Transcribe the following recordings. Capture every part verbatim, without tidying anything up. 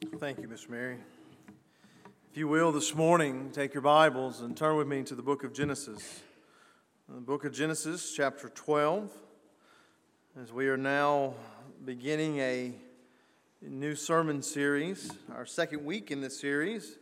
Thank you, Miss Mary. If you will, this morning, take your Bibles and turn with me to the book of Genesis. The book of Genesis, chapter twelve, as we are now beginning a new sermon series, our second week in this series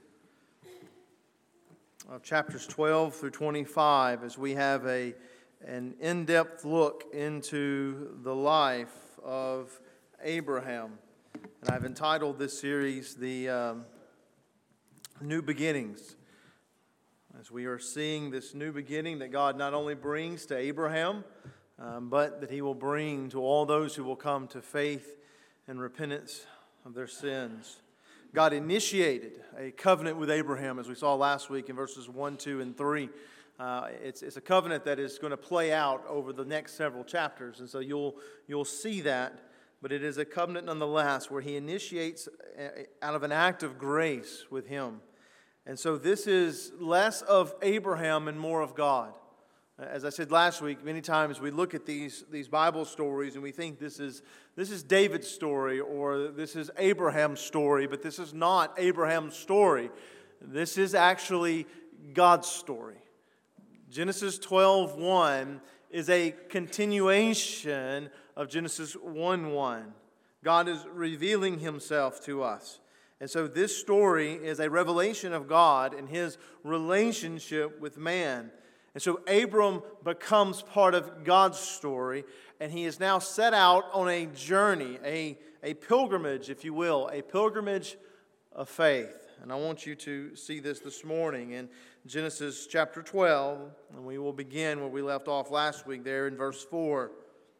of chapters twelve through twenty-five, as we have a an in-depth look into the life of Abraham. And I've entitled this series, The um, New Beginnings. As we are seeing this new beginning that God not only brings to Abraham, um, but that He will bring to all those who will come to faith and repentance of their sins. God initiated a covenant with Abraham, as we saw last week in verses one, two, and three. Uh, it's, it's a covenant that is going to play out over the next several chapters, and so you'll you'll see that. But it is a covenant nonetheless, where He initiates out of an act of grace with him. And so this is less of Abraham and more of God. As I said last week, many times we look at these, these Bible stories and we think this is, this is David's story or this is Abraham's story, but this is not Abraham's story. This is actually God's story. Genesis twelve one is a continuation of Genesis one one. God is revealing Himself to us. And so this story is a revelation of God and His relationship with man. And so Abram becomes part of God's story, and he is now set out on a journey, a, a pilgrimage, if you will, a pilgrimage of faith. And I want you to see this this morning in Genesis chapter twelve, and we will begin where we left off last week there in verse four.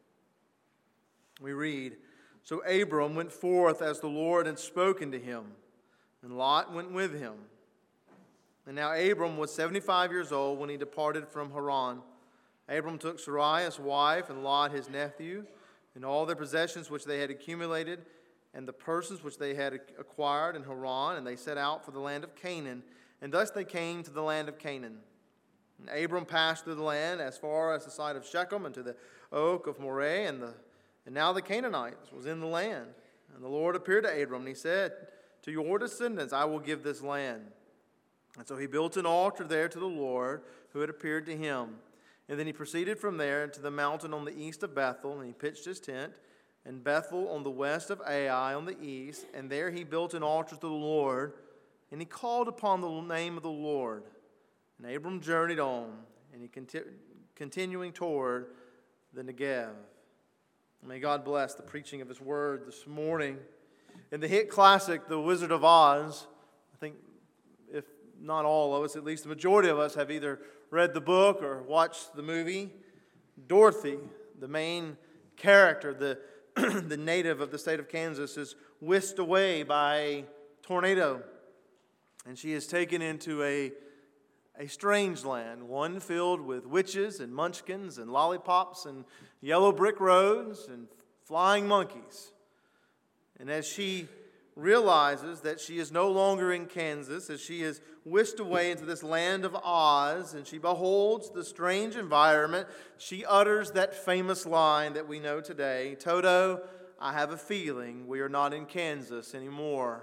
We read, "So Abram went forth as the Lord had spoken to him, and Lot went with him. And now Abram was seventy-five years old when he departed from Haran. Abram took Sarai his wife, and Lot his nephew, and all their possessions which they had accumulated, and the persons which they had acquired in Haran, and they set out for the land of Canaan. And thus they came to the land of Canaan. And Abram passed through the land as far as the site of Shechem, and to the oak of Moreh, and the and now the Canaanites was in the land. And the Lord appeared to Abram, and He said, To your descendants I will give this land. And so he built an altar there to the Lord, who had appeared to him. And then he proceeded from there to the mountain on the east of Bethel, and he pitched his tent, and Bethel on the west of Ai on the east. And there he built an altar to the Lord, and he called upon the name of the Lord. And Abram journeyed on, and he conti- continuing toward the Negev. May God bless the preaching of His word this morning. In the hit classic, The Wizard of Oz, I think if not all of us, at least the majority of us have either read the book or watched the movie. Dorothy, the main character, the, the native of the state of Kansas, is whisked away by a tornado. And she is taken into a, a strange land, one filled with witches and munchkins and lollipops and yellow brick roads and flying monkeys. And as she realizes that she is no longer in Kansas, as she is whisked away into this land of Oz, and she beholds the strange environment, she utters that famous line that we know today, Toto, I have a feeling we are not in Kansas anymore.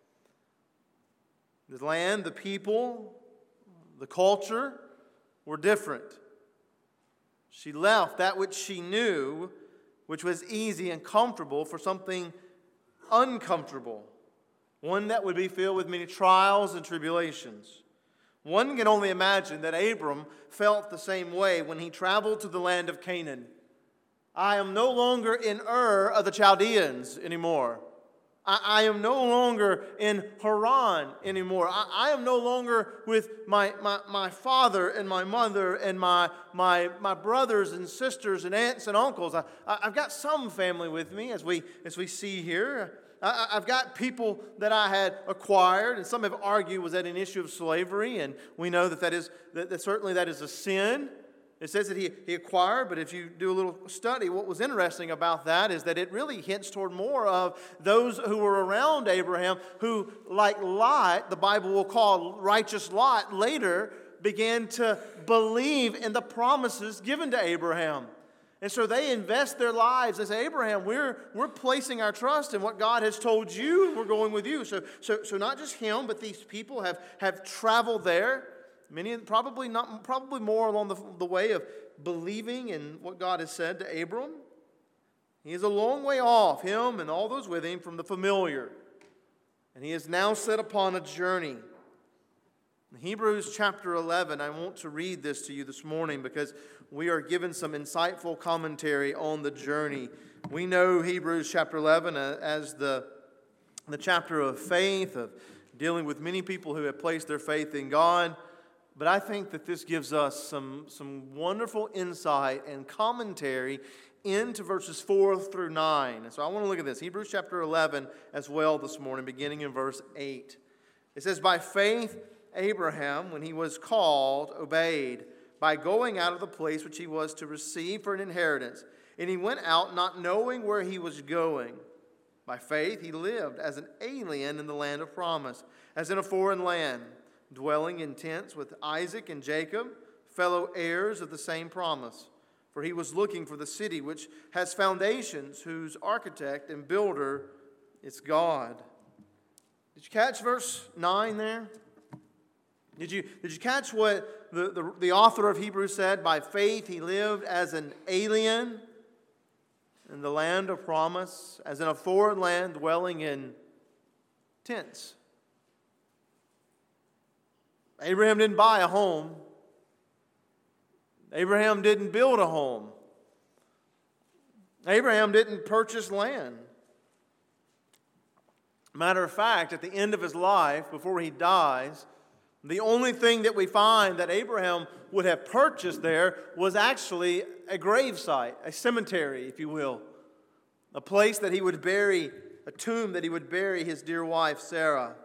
The land, the people, the culture were different. She left that which she knew, which was easy and comfortable, for something uncomfortable, one that would be filled with many trials and tribulations. One can only imagine that Abram felt the same way when he traveled to the land of Canaan. I am no longer in Ur of the Chaldeans anymore. I, I am no longer in Haran anymore. I, I am no longer with my, my, my father and my mother and my, my, my brothers and sisters and aunts and uncles. I, I, I've got some family with me, as we, as we see here. I, I've got people that I had acquired, and some have argued, was that an issue of slavery? And we know that that is that, that certainly that is a sin. It says that he, he acquired, but if you do a little study, what was interesting about that is that it really hints toward more of those who were around Abraham, who, like Lot, the Bible will call righteous Lot, later began to believe in the promises given to Abraham. And so they invest their lives. They say, Abraham, we're, we're placing our trust in what God has told you, and we're going with you. So, so, so not just him, but these people have, have traveled there. Many, probably not, probably more along the, the way of believing in what God has said to Abram. He is a long way off, him and all those with him, from the familiar. And he is now set upon a journey. In Hebrews chapter eleven, I want to read this to you this morning because we are given some insightful commentary on the journey. We know Hebrews chapter eleven as the, the chapter of faith, of dealing with many people who have placed their faith in God. But I think that this gives us some, some wonderful insight and commentary into verses four through nine. And so I want to look at this. Hebrews chapter eleven as well this morning, beginning in verse eight. It says, by faith Abraham, when he was called, obeyed, by going out of the place which he was to receive for an inheritance. And he went out not knowing where he was going. By faith he lived as an alien in the land of promise, as in a foreign land, dwelling in tents with Isaac and Jacob, fellow heirs of the same promise. For he was looking for the city which has foundations, whose architect and builder is God. Did you catch verse nine there? Did you, did you catch what the, the, the author of Hebrews said? By faith he lived as an alien in the land of promise, as in a foreign land, dwelling in tents. Abraham didn't buy a home. Abraham didn't build a home. Abraham didn't purchase land. Matter of fact, at the end of his life, before he dies, the only thing that we find that Abraham would have purchased there was actually a gravesite, a cemetery, if you will. A place that he would bury, a tomb that he would bury his dear wife, Sarah.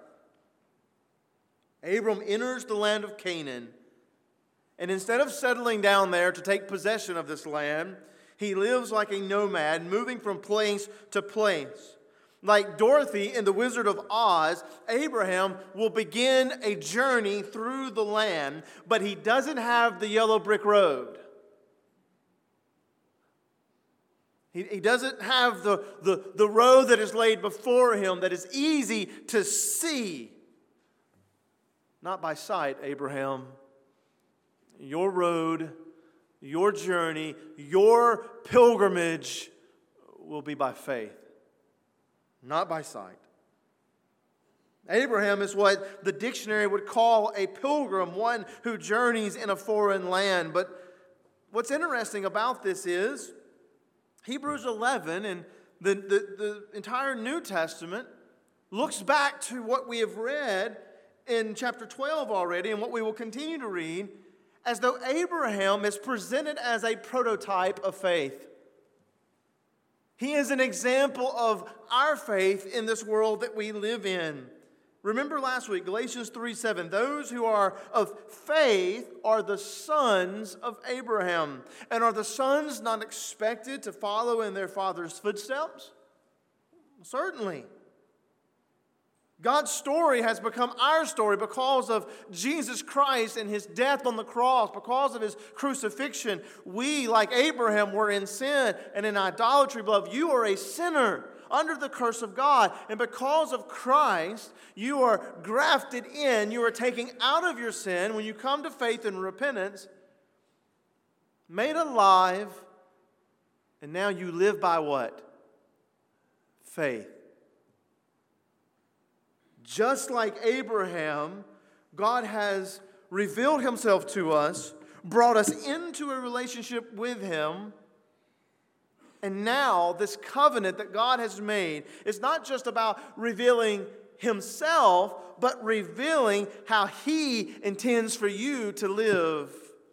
Abram enters the land of Canaan, and instead of settling down there to take possession of this land, he lives like a nomad, moving from place to place. Like Dorothy in The Wizard of Oz, Abraham will begin a journey through the land, but he doesn't have the yellow brick road. He, he doesn't have the, the, the road that is laid before him that is easy to see. Not by sight, Abraham. Your road, your journey, your pilgrimage will be by faith, not by sight. Abraham is what the dictionary would call a pilgrim, one who journeys in a foreign land. But what's interesting about this is Hebrews eleven and the, the, the entire New Testament looks back to what we have read in chapter twelve already and what we will continue to read, as though Abraham is presented as a prototype of faith. He is an example of our faith in this world that we live in. Remember last week, Galatians three seven, those who are of faith are the sons of Abraham. And are the sons not expected to follow in their father's footsteps? Certainly. God's story has become our story because of Jesus Christ and His death on the cross, because of His crucifixion. We, like Abraham, were in sin and in idolatry. Beloved, you are a sinner under the curse of God. And because of Christ, you are grafted in. You are taken out of your sin when you come to faith and repentance, made alive, and now you live by what? Faith. Just like Abraham, God has revealed Himself to us, brought us into a relationship with Him, and now this covenant that God has made is not just about revealing Himself, but revealing how He intends for you to live,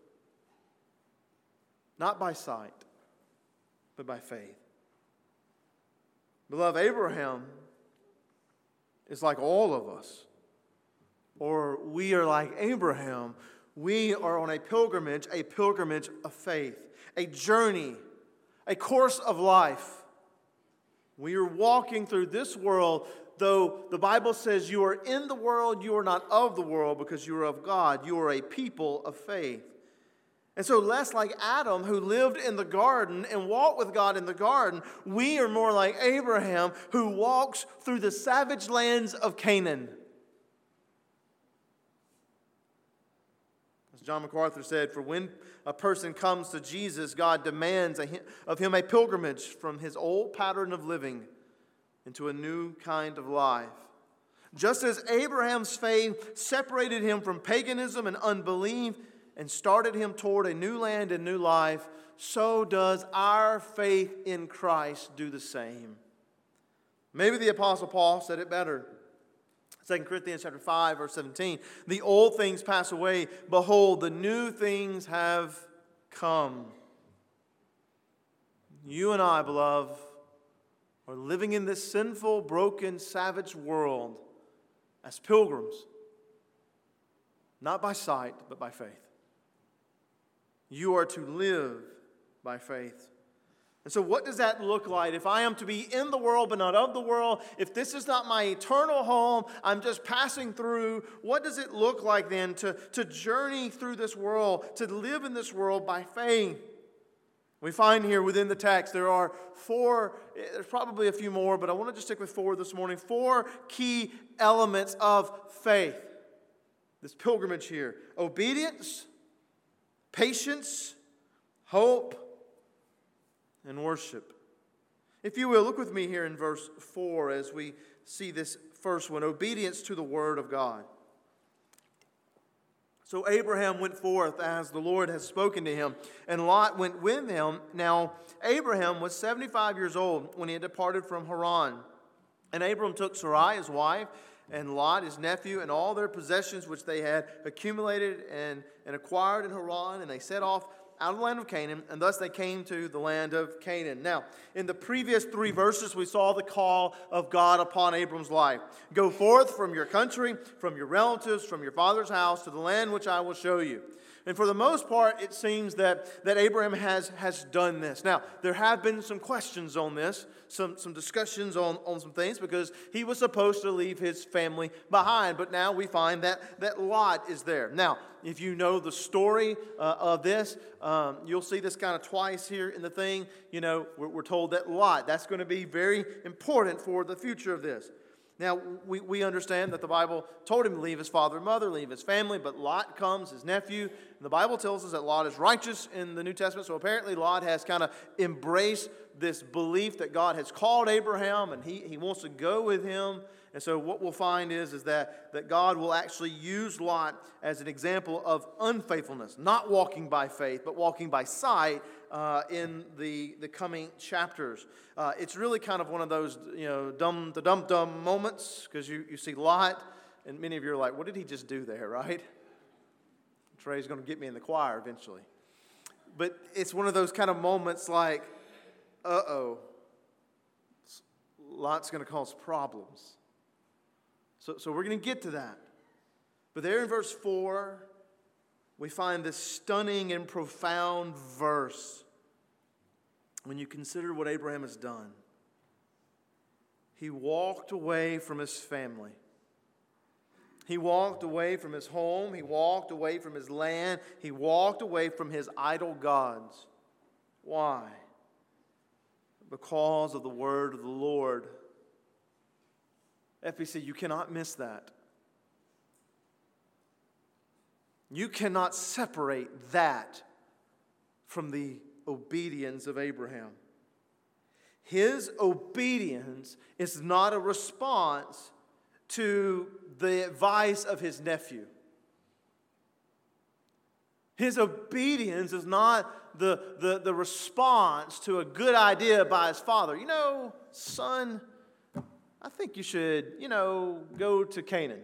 not by sight, but by faith. Beloved, Abraham is like all of us, or we are like Abraham. We are on a pilgrimage, a pilgrimage of faith, a journey, a course of life. We are walking through this world, though the Bible says you are in the world, you are not of the world, because you are of God. You are a people of faith. And so less like Adam, who lived in the garden and walked with God in the garden, we are more like Abraham, who walks through the savage lands of Canaan. As John MacArthur said, for when a person comes to Jesus, God demands of him a pilgrimage from his old pattern of living into a new kind of life. Just as Abraham's faith separated him from paganism and unbelief and started him toward a new land and new life, so does our faith in Christ do the same. Maybe the Apostle Paul said it better. Second Corinthians chapter five, verse seventeen. The old things pass away. Behold, the new things have come. You and I, beloved, are living in this sinful, broken, savage world as pilgrims. Not by sight, but by faith. You are to live by faith. And so what does that look like? If I am to be in the world but not of the world, if this is not my eternal home, I'm just passing through, what does it look like then to, to journey through this world, to live in this world by faith? We find here within the text there are four, there's probably a few more, but I want to just stick with four this morning, four key elements of faith. This pilgrimage here: obedience, patience, hope, and worship. If you will, look with me here in verse four as we see this first one, obedience to the word of God. So Abraham went forth as the Lord has spoken to him, and Lot went with him. Now Abraham was seventy-five years old when he had departed from Haran. And Abram took Sarai his wife, and Lot his nephew, and all their possessions which they had accumulated and, and acquired in Haran, and they set off out of the land of Canaan, and thus they came to the land of Canaan. Now, in the previous three verses, we saw the call of God upon Abram's life. Go forth from your country, from your relatives, from your father's house, to the land which I will show you. And for the most part, it seems that, that Abraham has, has done this. Now, there have been some questions on this, some, some discussions on, on some things, because he was supposed to leave his family behind. But now we find that, that Lot is there. Now, if you know the story uh, of this, um, you'll see this kind of twice here in the thing. You know, we're, we're told that Lot, that's going to be very important for the future of this. Now, we, we understand that the Bible told him to leave his father and mother, leave his family, but Lot comes, his nephew. And the Bible tells us that Lot is righteous in the New Testament, so apparently Lot has kind of embraced this belief that God has called Abraham, and he, he wants to go with him. And so what we'll find is, is that, that God will actually use Lot as an example of unfaithfulness, not walking by faith, but walking by sight uh, in the, the coming chapters. Uh, it's really kind of one of those, you know, dumb, the dumb-dumb moments, because you, you see Lot, and many of you are like, what did he just do there, right? Trey's going to get me in the choir eventually. But it's one of those kind of moments like, uh-oh, Lot's going to cause problems. So, so we're going to get to that. But there in verse four, we find this stunning and profound verse. When you consider what Abraham has done, he walked away from his family. He walked away from his home. He walked away from his land. He walked away from his idol gods. Why? Because of the word of the Lord. F B C, you cannot miss that. You cannot separate that from the obedience of Abraham. His obedience is not a response to the advice of his nephew. His obedience is not the, the, the response to a good idea by his father. You know, son, I think you should, you know, go to Canaan.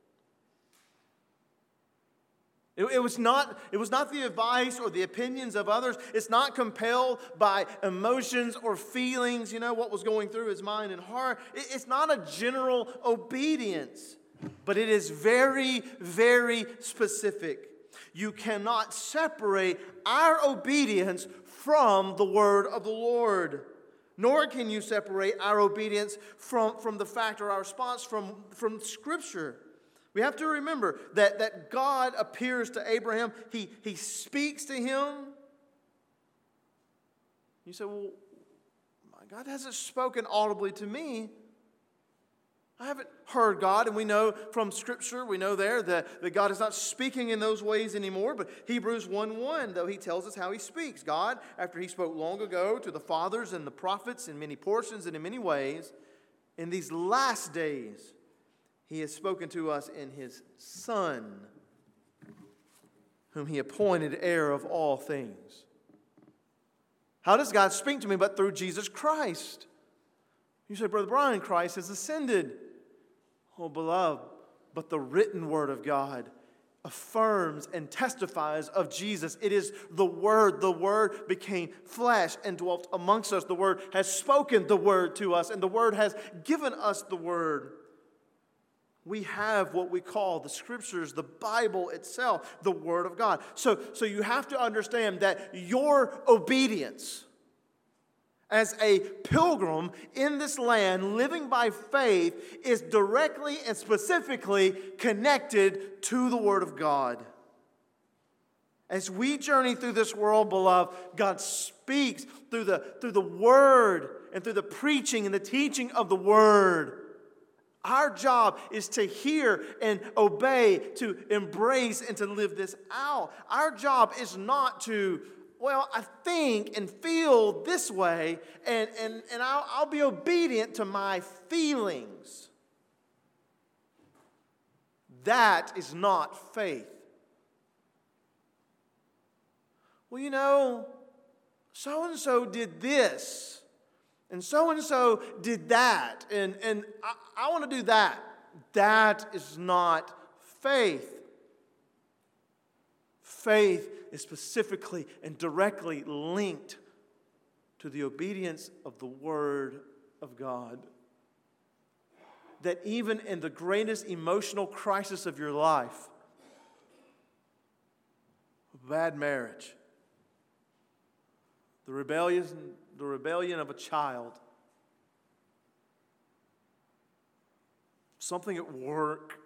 It, it was not, it was not the advice or the opinions of others. It's not compelled by emotions or feelings, you know, what was going through his mind and heart. It, it's not a general obedience, but it is very, very specific. You cannot separate our obedience from the word of the Lord. Nor can you separate our obedience from, from the fact or our response from, from Scripture. We have to remember that, that God appears to Abraham. He, he speaks to him. You say, well, God hasn't spoken audibly to me. I haven't heard God, and we know from Scripture, we know there that, that God is not speaking in those ways anymore, but Hebrews one one, though he tells us how he speaks. God, after he spoke long ago to the fathers and the prophets in many portions and in many ways, in these last days, he has spoken to us in his Son, whom he appointed heir of all things. How does God speak to me but through Jesus Christ? You say, Brother Brian, Christ has ascended. Oh, beloved, but the written word of God affirms and testifies of Jesus. It is the Word. The Word became flesh and dwelt amongst us. The Word has spoken the Word to us, and the Word has given us the Word. We have what we call the Scriptures, the Bible itself, the Word of God. So, so you have to understand that your obedience as a pilgrim in this land, living by faith, is directly and specifically connected to the Word of God. As we journey through this world, beloved, God speaks through the, through the Word and through the preaching and the teaching of the Word. Our job is to hear and obey, to embrace and to live this out. Our job is not to, well, I think and feel this way, and, and, and I'll, I'll be obedient to my feelings. That is not faith. Well, you know, so-and-so did this, and so-and-so did that, and, and I, I want to do that. That is not faith. Faith is specifically and directly linked to the obedience of the Word of God. That even in the greatest emotional crisis of your life, a bad marriage, the rebellion, the rebellion of a child, something at work,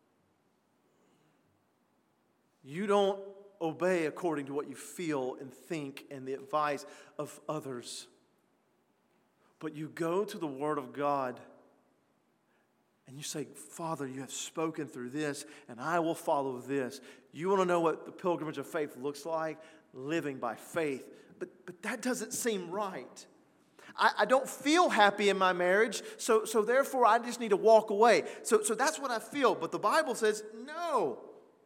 you don't obey according to what you feel and think and the advice of others. But you go to the Word of God and you say, Father, you have spoken through this, and I will follow this. You want to know what the pilgrimage of faith looks like? Living by faith. But, but that doesn't seem right. I, I don't feel happy in my marriage, so, so therefore I just need to walk away. So, so that's what I feel. But the Bible says, no.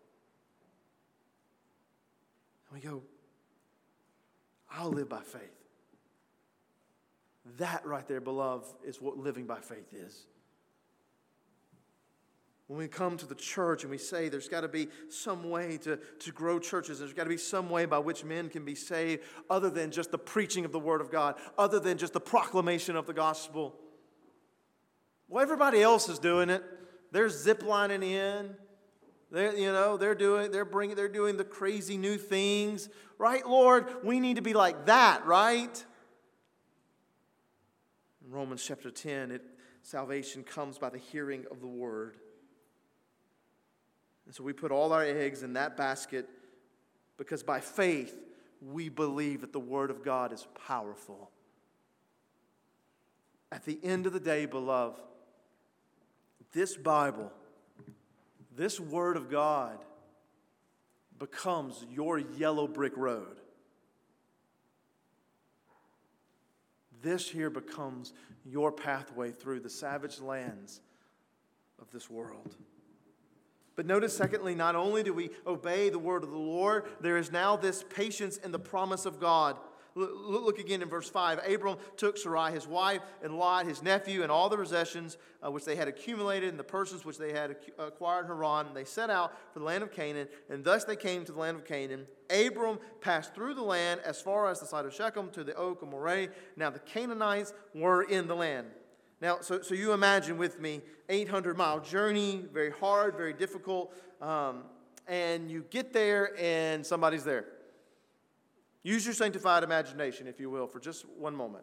And we go, I'll live by faith. That right there, beloved, is what living by faith is. When we come to the church and we say there's got to be some way to, to grow churches, there's got to be some way by which men can be saved other than just the preaching of the Word of God, other than just the proclamation of the gospel. Well, everybody else is doing it. They're ziplining in. They're, you know, they're doing, they're bringing, they're doing the crazy new things, right, Lord? We need to be like that, right? In Romans chapter ten, it, salvation comes by the hearing of the Word. And so we put all our eggs in that basket because by faith we believe that the Word of God is powerful. At the end of the day, beloved, this Bible, this Word of God becomes your yellow brick road. This here becomes your pathway through the savage lands of this world. But notice, secondly, not only do we obey the word of the Lord, there is now this patience in the promise of God. Look again in verse five. Abram took Sarai, his wife, and Lot, his nephew, and all the possessions uh, which they had accumulated, and the persons which they had acquired in Haran. And they set out for the land of Canaan, and thus they came to the land of Canaan. Abram passed through the land as far as the site of Shechem to the oak of Moreh. Now the Canaanites were in the land. Now, so, so you imagine with me, eight hundred mile journey, very hard, very difficult, um, and you get there and somebody's there. Use your sanctified imagination, if you will, for just one moment.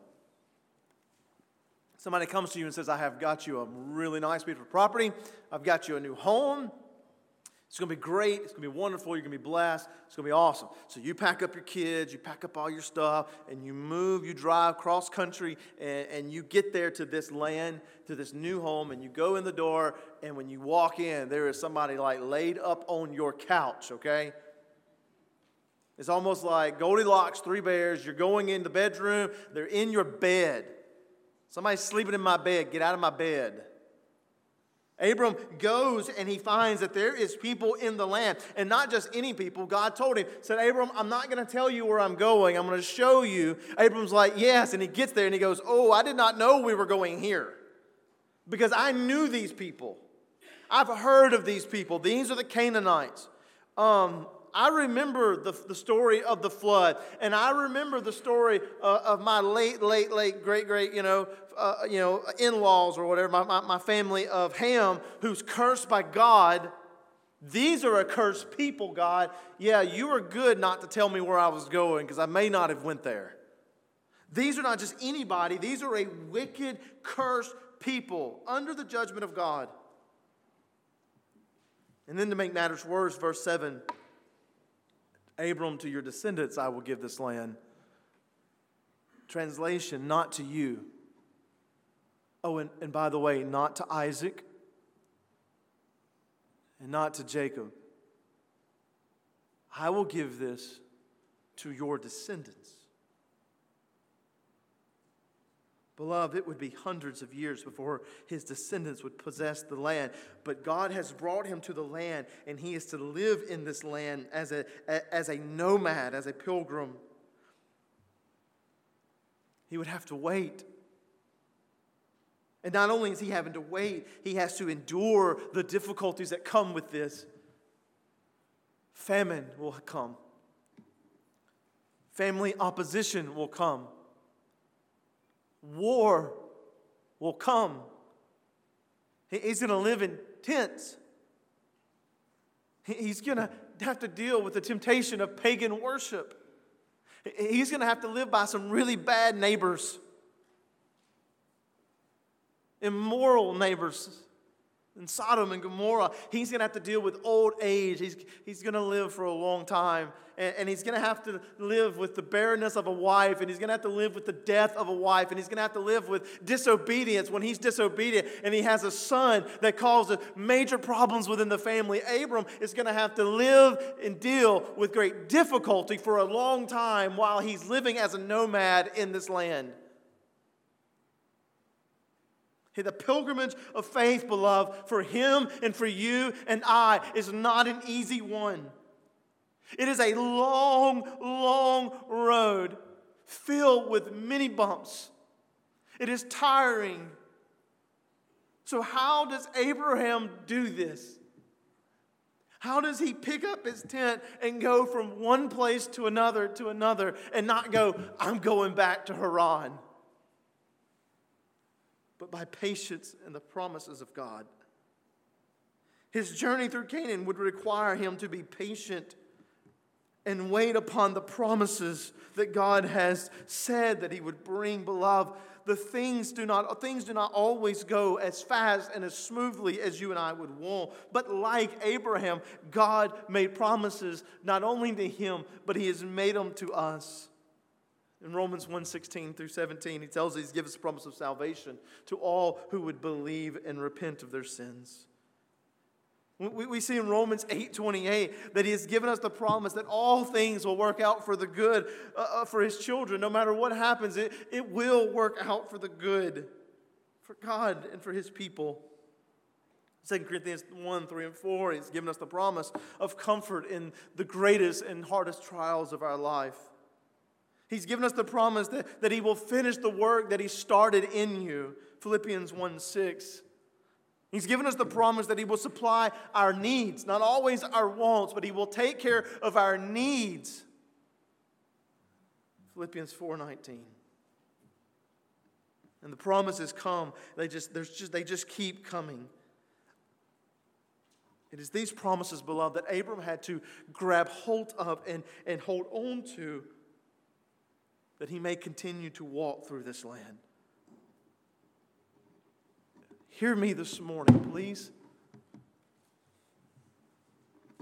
Somebody comes to you and says, I have got you a really nice piece of property. I've got you a new home. It's going to be great. It's going to be wonderful. You're going to be blessed. It's going to be awesome. So you pack up your kids, you pack up all your stuff, and you move, you drive cross country, and, and you get there to this land, to this new home, and you go in the door, and when you walk in, there is somebody like laid up on your couch, okay? It's almost like Goldilocks, Three Bears. You're going in the bedroom. They're in your bed. Somebody's sleeping in my bed. Get out of my bed. Abram goes and he finds that there is people in the land, and not just any people. God told him, said, Abram, I'm not going to tell you where I'm going. I'm going to show you. Abram's like, yes, and he gets there and he goes, oh, I did not know we were going here because I knew these people. I've heard of these people. These are the Canaanites. Um, I remember the, the story of the flood, and I remember the story uh, of my late, late, late, great, great, you know, uh, you know, in-laws or whatever, my, my, my family of Ham, who's cursed by God. These are a cursed people, God. Yeah, you were good not to tell me where I was going, because I may not have went there. These are not just anybody. These are a wicked, cursed people under the judgment of God. And then to make matters worse, verse seven, Abram, to your descendants I will give this land. Translation, not to you. Oh, and, and by the way, not to Isaac and not to Jacob. I will give this to your descendants. Beloved, it would be hundreds of years before his descendants would possess the land. But God has brought him to the land, and he is to live in this land as a, as a nomad, as a pilgrim. He would have to wait. And not only is he having to wait, he has to endure the difficulties that come with this. Famine will come. Family opposition will come. War will come. He's going to live in tents. He's going to have to deal with the temptation of pagan worship. He's going to have to live by some really bad neighbors. Immoral neighbors. In Sodom and Gomorrah, he's going to have to deal with old age. He's, he's going to live for a long time. And, and he's going to have to live with the barrenness of a wife. And he's going to have to live with the death of a wife. And he's going to have to live with disobedience when he's disobedient. And he has a son that causes major problems within the family. Abram is going to have to live and deal with great difficulty for a long time while he's living as a nomad in this land. The pilgrimage of faith, beloved, for him and for you and I is not an easy one. It is a long, long road filled with many bumps. It is tiring. So how does Abraham do this? How does he pick up his tent and go from one place to another to another and not go, I'm going back to Haran? But by patience and the promises of God. His journey through Canaan would require him to be patient and wait upon the promises that God has said that he would bring. Beloved, the things do not, things do not always go as fast and as smoothly as you and I would want. But like Abraham, God made promises not only to him, but he has made them to us. In Romans one sixteen through seventeen, he tells us he's given us a promise of salvation to all who would believe and repent of their sins. We, we see in Romans eight twenty-eight that he has given us the promise that all things will work out for the good uh, for his children. No matter what happens, it, it will work out for the good for God and for his people. Second Corinthians one, three, and four, he's given us the promise of comfort in the greatest and hardest trials of our life. He's given us the promise that, that he will finish the work that he started in you. Philippians one six. He's given us the promise that he will supply our needs, not always our wants, but he will take care of our needs. Philippians four nineteen. And the promises come. They just, there's just, they just keep coming. It is these promises, beloved, that Abram had to grab hold of and, and hold on to, that he may continue to walk through this land. Hear me this morning, please.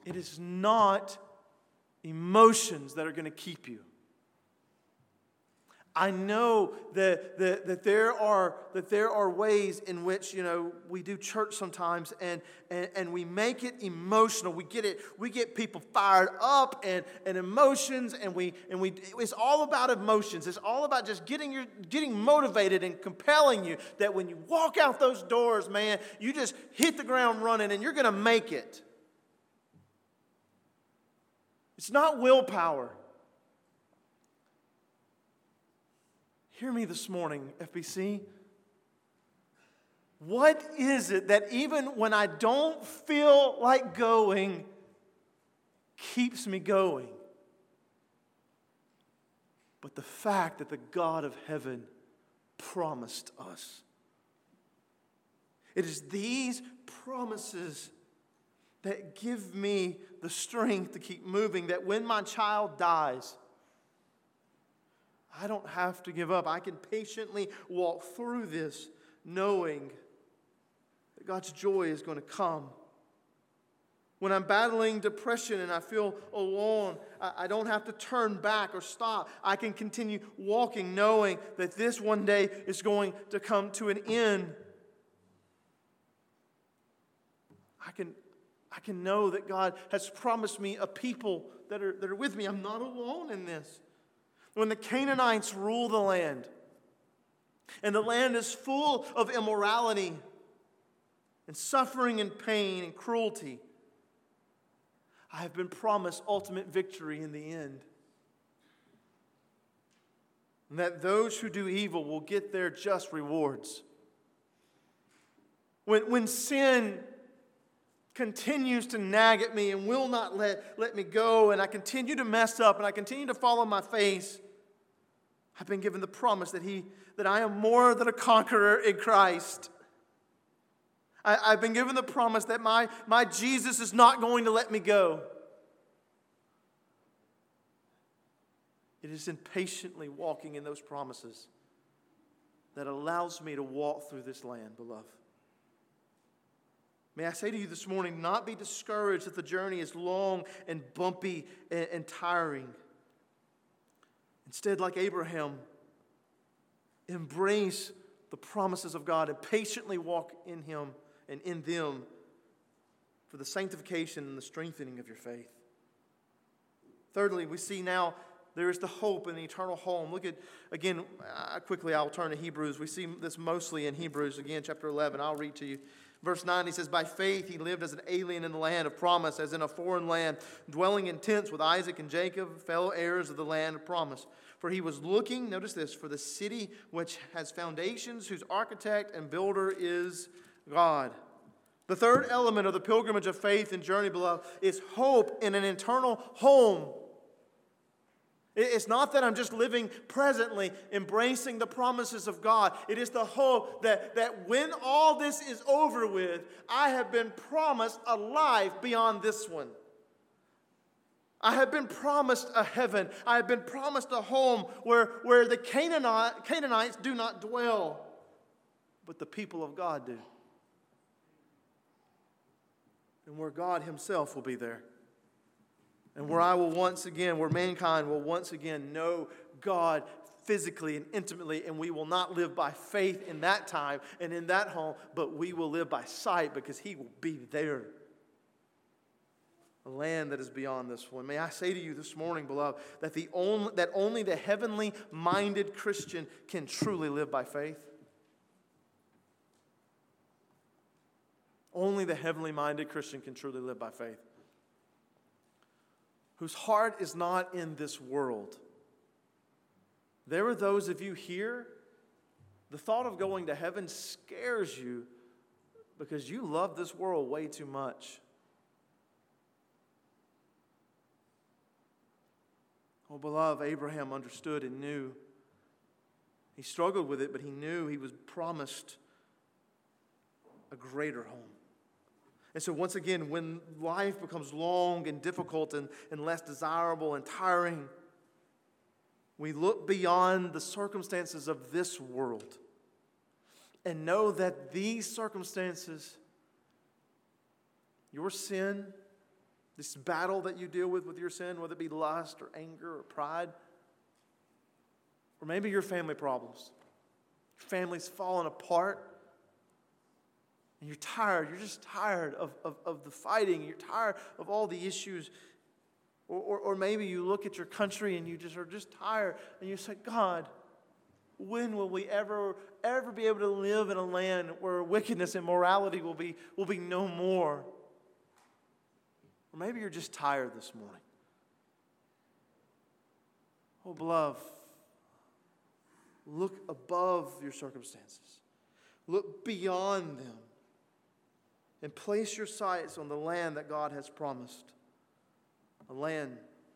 it is not emotions that are going to keep you. I know that, that, that, there are, that there are ways in which, you know, we do church sometimes and, and, and we make it emotional. We get it, we get people fired up and, and emotions and we and we it's all about emotions. It's all about just getting your getting motivated and compelling you that when you walk out those doors, man, you just hit the ground running and you're gonna make it. It's not willpower. Hear me this morning, F B C. What is it that even when I don't feel like going, keeps me going? But the fact that the God of heaven promised us. It is these promises that give me the strength to keep moving, that when my child dies, I don't have to give up. I can patiently walk through this knowing that God's joy is going to come. When I'm battling depression and I feel alone, I don't have to turn back or stop. I can continue walking knowing that this one day is going to come to an end. I can, I can know that God has promised me a people that are, that are with me. I'm not alone in this. When the Canaanites rule the land, and the land is full of immorality and suffering and pain and cruelty, I have been promised ultimate victory in the end. And that those who do evil will get their just rewards. When, when sin continues to nag at me and will not let, let me go, and I continue to mess up and I continue to fall on my face, I've been given the promise that he that I am more than a conqueror in Christ. I, I've been given the promise that my, my Jesus is not going to let me go. It is in patiently walking in those promises that allows me to walk through this land, beloved. May I say to you this morning, not be discouraged that the journey is long and bumpy and, and tiring. Instead, like Abraham, embrace the promises of God and patiently walk in Him and in them for the sanctification and the strengthening of your faith. Thirdly, we see now there is the hope in the eternal home. Look at, again, uh, quickly I'll turn to Hebrews. We see this mostly in Hebrews, again, chapter eleven. I'll read to you. Verse nine, he says, by faith he lived as an alien in the land of promise, as in a foreign land, dwelling in tents with Isaac and Jacob, fellow heirs of the land of promise. For he was looking, notice this, for the city which has foundations, whose architect and builder is God. The third element of the pilgrimage of faith and journey, beloved, is hope in an eternal home. It's not that I'm just living presently, embracing the promises of God. It is the hope that, that when all this is over with, I have been promised a life beyond this one. I have been promised a heaven. I have been promised a home where, where the Canaanite, Canaanites do not dwell, but the people of God do. And where God Himself will be there. And where I will once again, where mankind will once again know God physically and intimately, and we will not live by faith in that time and in that home, but we will live by sight because He will be there. A land that is beyond this one. May I say to you this morning, beloved, that the only, that only the heavenly-minded Christian can truly live by faith. Only the heavenly-minded Christian can truly live by faith. Whose heart is not in this world. There are those of you here, the thought of going to heaven scares you because you love this world way too much. Oh, beloved, Abraham understood and knew. He struggled with it, but he knew he was promised a greater home. And so once again, when life becomes long and difficult and, and less desirable and tiring, we look beyond the circumstances of this world and know that these circumstances, your sin, this battle that you deal with with your sin, whether it be lust or anger or pride, or maybe your family problems. Your family's falling apart, and you're tired. You're just tired of, of, of the fighting. You're tired of all the issues. Or, or, or maybe you look at your country and you just are just tired, and you say, God, when will we ever, ever be able to live in a land where wickedness and morality will be, will be no more? Or maybe you're just tired this morning. Oh, beloved, look above your circumstances. Look beyond them. And place your sights on the land that God has promised. A land,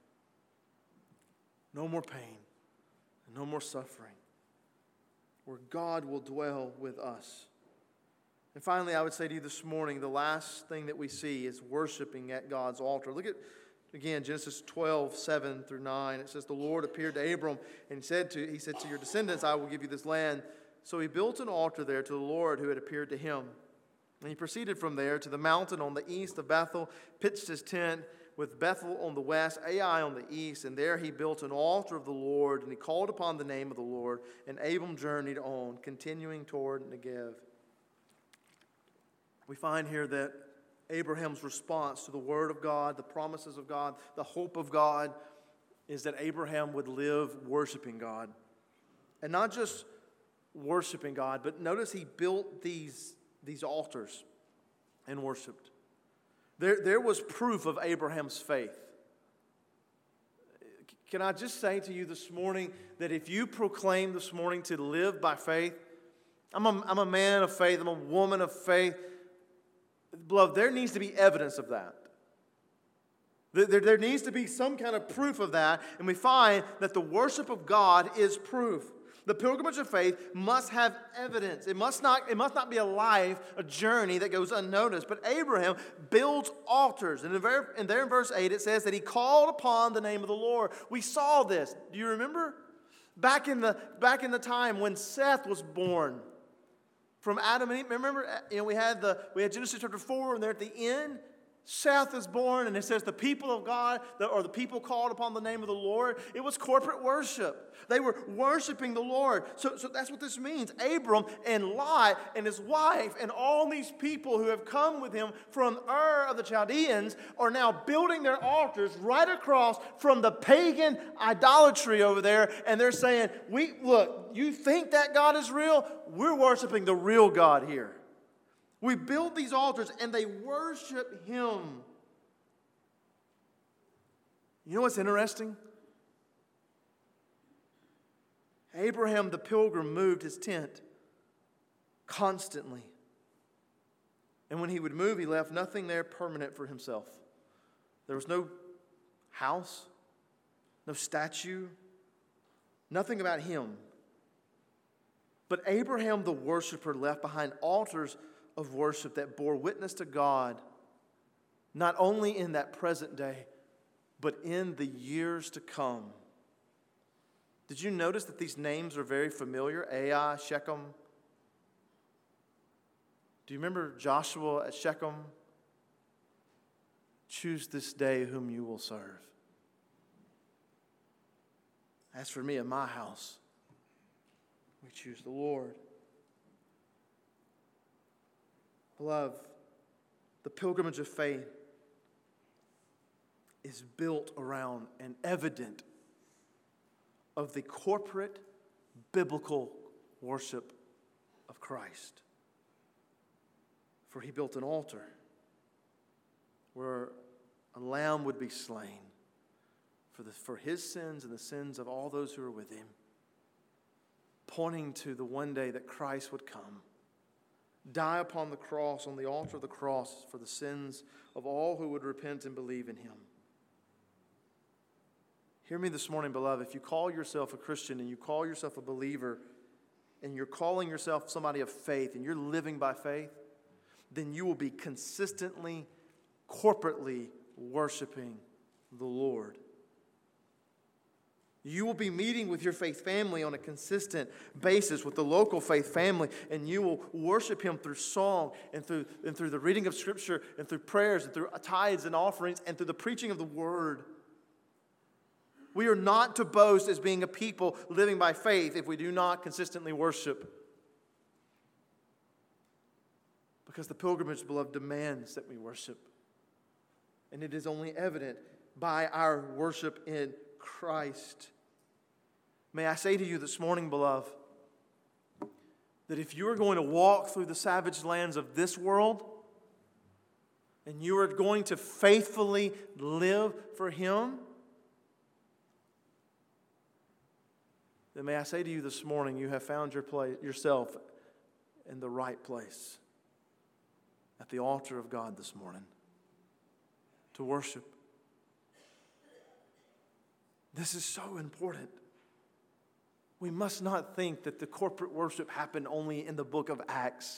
no more pain, and no more suffering, where God will dwell with us. And finally, I would say to you this morning, the last thing that we see is worshiping at God's altar. Look at, again, Genesis twelve, seven through nine. It says, the Lord appeared to Abram, and he said to, he said, to your descendants, I will give you this land. So he built an altar there to the Lord who had appeared to him. And he proceeded from there to the mountain on the east of Bethel, pitched his tent, with Bethel on the west, Ai on the east, and there he built an altar of the Lord, and he called upon the name of the Lord, and Abram journeyed on, continuing toward Negev. We find here that Abraham's response to the word of God, the promises of God, the hope of God, is that Abraham would live worshiping God. And not just worshiping God, but notice he built these, these altars and worshiped. There, there was proof of Abraham's faith. Can I just say to you this morning that if you proclaim this morning to live by faith, I'm a, I'm a man of faith, I'm a woman of faith, beloved, there needs to be evidence of that. There, there, there needs to be some kind of proof of that, and we find that the worship of God is proof. The pilgrimage of faith must have evidence. It must not, it must not be a life, a journey that goes unnoticed. But Abraham builds altars. And, in ver- and there in verse eight it says that he called upon the name of the Lord. We saw this. Do you remember? Back in the, back in the time when Seth was born from Adam and Eve. Remember, you know, we had, the, we had Genesis chapter four, and there at the end, Seth is born, and it says the people of God, or the people called upon the name of the Lord. It was corporate worship. They were worshiping the Lord. So, so that's what this means. Abram and Lot and his wife and all these people who have come with him from Ur of the Chaldeans are now building their altars right across from the pagan idolatry over there. And they're saying, "We look, you think that God is real? We're worshiping the real God here." We build these altars and they worship him. You know what's interesting? Abraham the pilgrim moved his tent constantly. And when he would move, he left nothing there permanent for himself. There was no house, no statue, nothing about him. But Abraham the worshiper left behind altars of worship that bore witness to God, not only in that present day, but in the years to come. Did you notice that these names are very familiar? Ai, Shechem. Do you remember Joshua at Shechem? Choose this day whom you will serve. As for me and my house, we choose the Lord. Beloved, the pilgrimage of faith is built around and evident of the corporate biblical worship of Christ. For he built an altar where a lamb would be slain for, the, for his sins and the sins of all those who are with him, pointing to the one day that Christ would come, die upon the cross, on the altar of the cross, for the sins of all who would repent and believe in him. Hear me this morning, beloved. If you call yourself a Christian and you call yourself a believer and you're calling yourself somebody of faith and you're living by faith, then you will be consistently, corporately worshiping the Lord. You will be meeting with your faith family on a consistent basis with the local faith family, and you will worship Him through song and through, and through the reading of Scripture and through prayers and through tithes and offerings and through the preaching of the Word. We are not to boast as being a people living by faith if we do not consistently worship. Because the pilgrimage, beloved, demands that we worship. And it is only evident by our worship in Christ. May I say to you this morning, beloved, that if you are going to walk through the savage lands of this world, and you are going to faithfully live for Him, then may I say to you this morning, you have found your place, yourself in the right place, at the altar of God this morning, to worship. This is so important. We must not think that the corporate worship happened only in the book of Acts.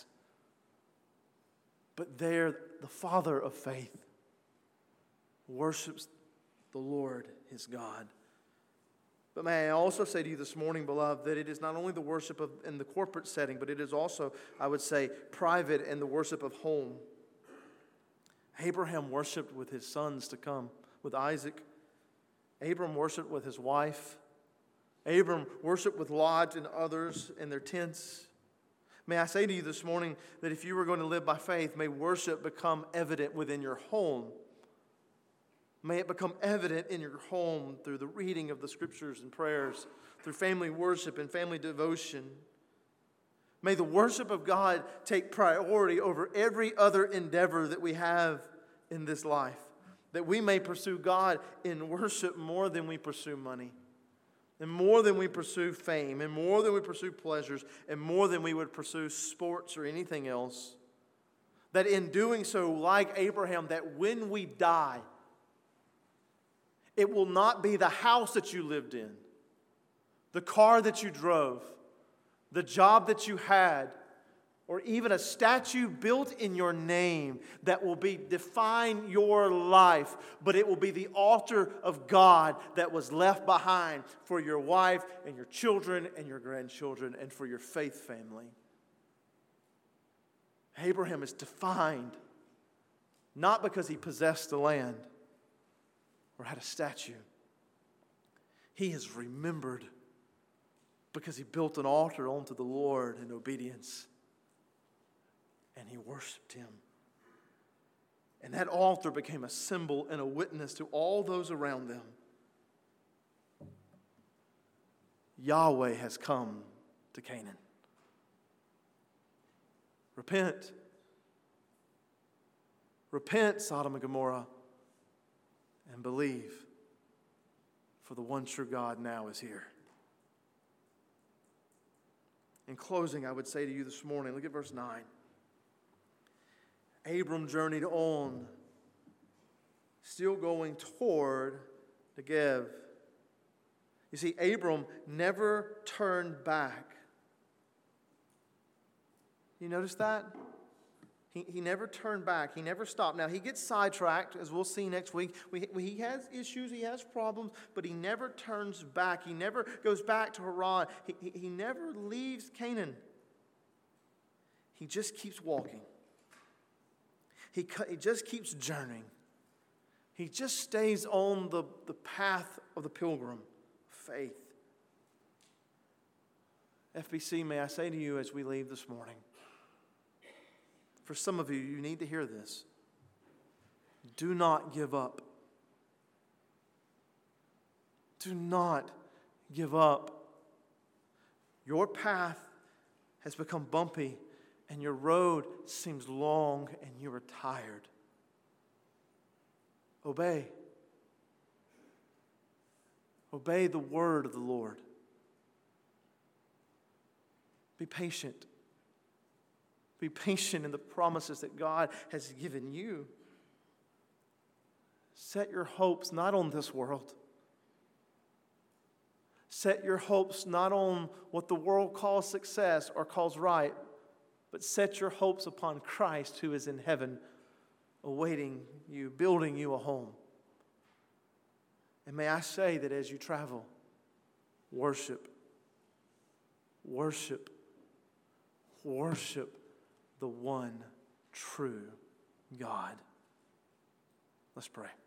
But there, the Father of faith worships the Lord, his God. But may I also say to you this morning, beloved, that it is not only the worship of, in the corporate setting, but it is also, I would say, private and the worship of home. Abraham worshiped with his sons to come, with Isaac. Abram worshiped with his wife. Abram worshiped with Lot and others in their tents. May I say to you this morning that if you were going to live by faith, may worship become evident within your home. May it become evident in your home through the reading of the Scriptures and prayers, through family worship and family devotion. May the worship of God take priority over every other endeavor that we have in this life, that we may pursue God in worship more than we pursue money, and more than we pursue fame, and more than we pursue pleasures, and more than we would pursue sports or anything else. That in doing so, like Abraham, that when we die, it will not be the house that you lived in, the car that you drove, the job that you had, or even a statue built in your name that will be define your life, but it will be the altar of God that was left behind for your wife and your children and your grandchildren and for your faith family. Abraham is defined not because he possessed the land or had a statue. He is remembered because he built an altar unto the Lord in obedience. And he worshiped Him. And that altar became a symbol and a witness to all those around them. Yahweh has come to Canaan. Repent. Repent, Sodom and Gomorrah, and believe, for the one true God now is here. In closing, I would say to you this morning, look at verse nine. Abram journeyed on, still going toward Negev. You see, Abram never turned back. You notice that? He, he never turned back. He never stopped. Now, he gets sidetracked, as we'll see next week. We, he has issues, he has problems, but he never turns back. He never goes back to Haran. He, he, he never leaves Canaan. He just keeps walking. He, he just keeps journeying. He just stays on the, the path of the pilgrim faith. F B C, may I say to you as we leave this morning, for some of you, you need to hear this. Do not give up. Do not give up. Your path has become bumpy, and your road seems long and you are tired. Obey. Obey the word of the Lord. Be patient. Be patient in the promises that God has given you. Set your hopes not on this world. Set your hopes not on what the world calls success or calls right, but set your hopes upon Christ who is in heaven, awaiting you, building you a home. And may I say that as you travel, worship, worship, worship the one true God. Let's pray.